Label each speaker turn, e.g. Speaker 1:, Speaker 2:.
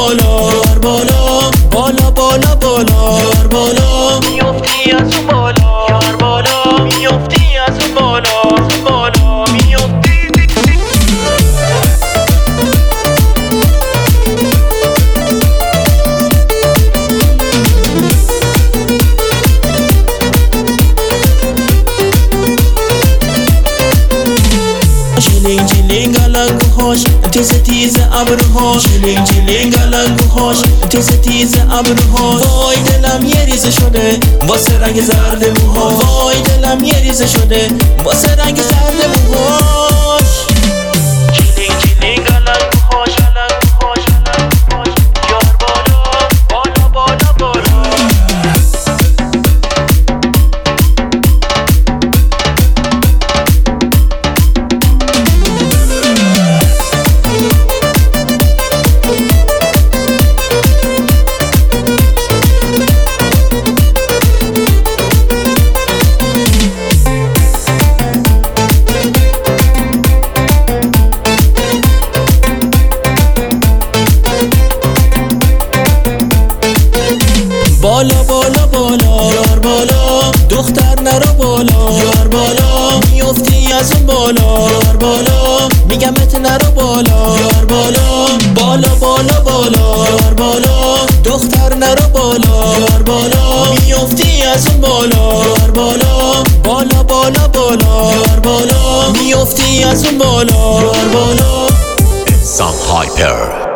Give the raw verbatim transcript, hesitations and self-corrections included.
Speaker 1: بالا یار بالا بالا بالا بالا یار بالا
Speaker 2: میافتی از اون بالا یار بالا میافتی از اون بالا از اون بالا میافتی
Speaker 1: جلینگ جلینگ علنگوهاش تیز تیز ابروهاش جلینگ جلینگ علنگوهاش تیز تیز ابروهاش وای دلم یه ریزه شده واسه رنگ زرد موهاش وای دلم یه ریزه شده واسه رنگ زرد موهاش
Speaker 2: جلینگ جلینگ علنگوهاش علنگوهاش علنگوهاش یار بالا بالا بالا بالا
Speaker 1: بالا بالا بالا یار بالا دختر نرو بالا یار بالا میافتی از اون بالا یار بالا میگم ات نرو بالا یار بالا بالا بالا بالا یار بالا دختر نرو بالا یار بالا میافتی از اون بالا یار بالا بالا بالا بالا یار بالا میافتی از اون بالا یار بالا
Speaker 3: Some hyper